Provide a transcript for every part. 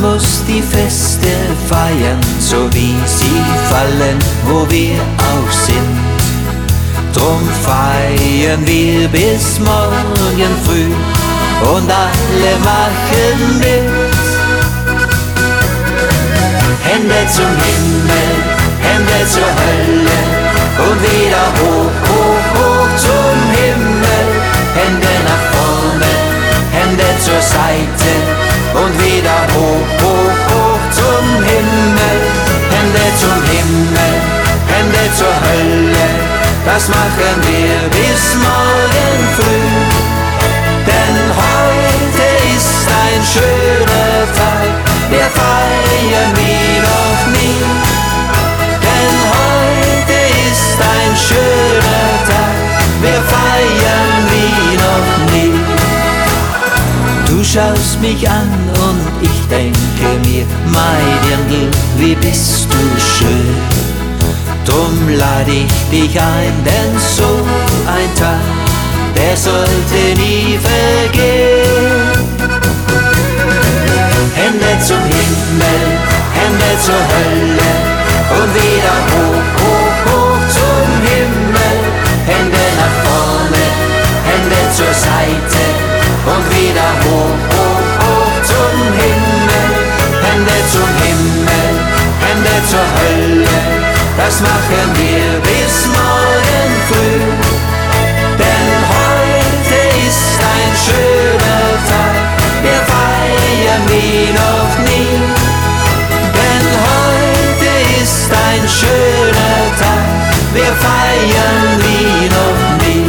muss die Feste feiern, so wie sie fallen, wo wir auch sind. Drum feiern wir bis morgen früh und alle machen mit. Hände zum Himmel, Hände zur Hölle und wieder hoch, hoch, hoch zum Himmel. Hände nach vorne, Hände zur Seite und wieder hoch, hoch, hoch zum Himmel. Hände zum Himmel, Hände zur Hölle, das machen wir bis morgen früh. Denn heute ist ein schöner Tag, wir feiern wie noch nie. Denn heute ist ein schöner Tag, wir feiern wie noch nie. Du schaust mich an und ich denke mir, mein Dirndl, wie bist du schön. Drum lade ich dich ein, denn so ein Tag, der sollte nie vergehen. Hände zum Himmel, Hände zur Hölle und wieder hoch, hoch, hoch zum Himmel. Hände nach vorne, Hände zur Seite und wieder hoch, hoch, hoch zum Himmel. Hände zum Himmel, Hände zur Hölle, das machen wir bis morgen früh. Denn heute ist ein schöner Tag, wir feiern wie noch nie. Denn heute ist ein schöner Tag, wir feiern wie noch nie.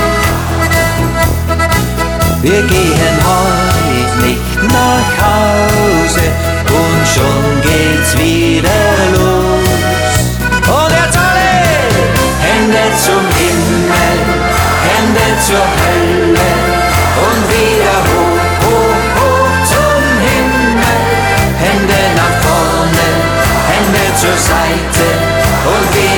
Wir gehen heute nicht nach Hause und schon geht's wieder los. Und jetzt alle! Hände zum Himmel, Hände zur Hölle und wieder hoch, hoch, hoch zum Himmel. Hände nach vorne, Hände zur Seite und wieder